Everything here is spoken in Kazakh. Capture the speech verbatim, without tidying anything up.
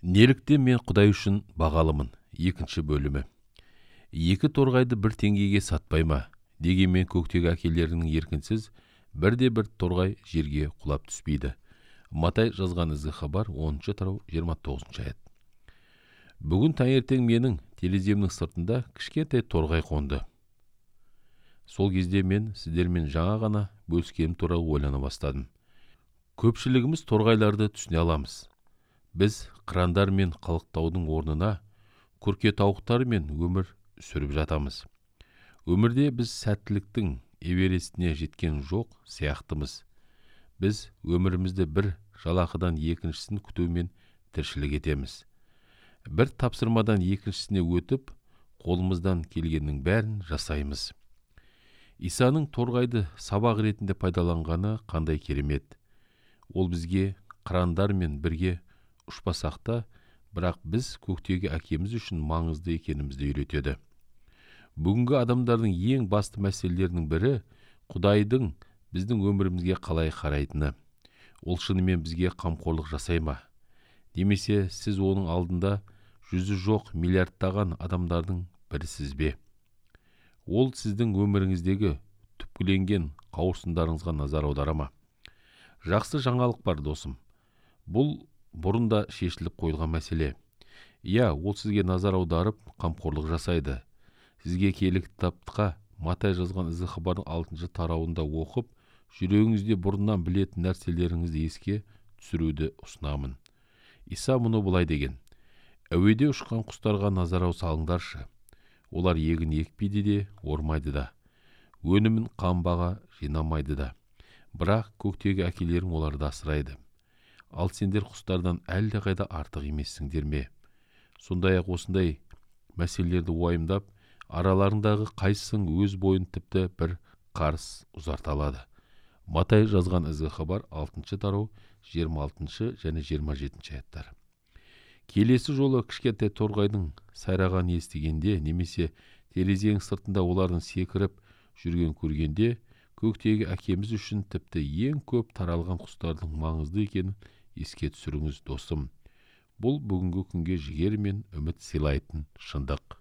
Неліктен мен Құдай үшін бағалымын? Екінші бөлімі. Екі торғайды бір теңгеге сатпай ма? Дегенмен көктегі әкелерінің еркінсіз бірде-бір торғай жерге құлап түспейді. Матай жазған ізгі хабар оныншы тарау жиырма тоғызыншы аят. Бүгін таңертең менің тереземнің сыртында кішкентай торғай қонды. Сол кезде мен сіздермен жаңа ғана бөліскенім туралы ойлана бастадым. Көпшілігіміз торғайларды түсіне аламыз. Біз қырандар мен қалықтаудың орнына күрке тауықтар мен өмір сүріп жатамыз. Өмірде біз сәттіліктің эверестіне жеткен жоқ сияқтымыз. Біз өмірімізді бір жалақыдан екіншісін күтумен тіршілік етеміз. Бір тапсырмадан екіншісіне өтіп, қолымыздан келгеннің бәрін жасаймыз. Исаның торғайды сабақ ретінде пайдаланғаны қандай керемет. Ол бізге қырандармен бірге ұшпасақ та, бірақ біз көктегі әкеміз үшін маңызды екенімізді үйретеді. Бүгінгі адамдардың ең басты мәселелерінің бірі Құдайдың біздің өмірімізге қалай қарайтыны. Ол шынымен бізге қамқорлық жасай ма? Немесе сіз оның алдында жүзі жоқ миллиардтаған адамдардың бірісіз бе? Ол сіздің өміріңіздегі түпкіленген қауырсындарыңызға назар аудара ма? Жақсы жаңалық бар, досым. Бұл бұрында шешіліп қойылған мәселе. Иә, ол сізге назар аударып, қамқорлық жасайды. Сізге келік кітапқа Матай жазған ізгі хабардың алтыншы тарауында оқып, жүрегіңізде бұрыннан білетін нәрселеріңізді еске түсіруді ұсынамын. Иса мұны былай деген: әуеде ұшқан құстарға назар салыңдаршы. Олар егін екпейді де, ормайды да, өнімін қамбаға жинамайды да. Бірақ көктегі әкелерің оларды асырайды. Ал сендер құстардан әлде қайда артық емессіңдер ме? Сондай-ақ осындай мәселелерді уайымдап, араларындағы қайсың өз бойын тіпті бір қарыс ұзарта алады. Матай жазған ізгі хабар алтыншы тарау жиырма алтыншы және жиырма жетінші аяттар. Келесі жолы кішкентай торғайдың сайрағанын естігенде, немесе терезенің сыртында олардың секіріп жүрген көргенде, көктегі әкеміз үшін тіпті ең көп таралған құстардың маңызды екенін еске түсіріңіз, досым. Бұл бүгінгі күнге жігер мен үміт сыйлайтын шындық.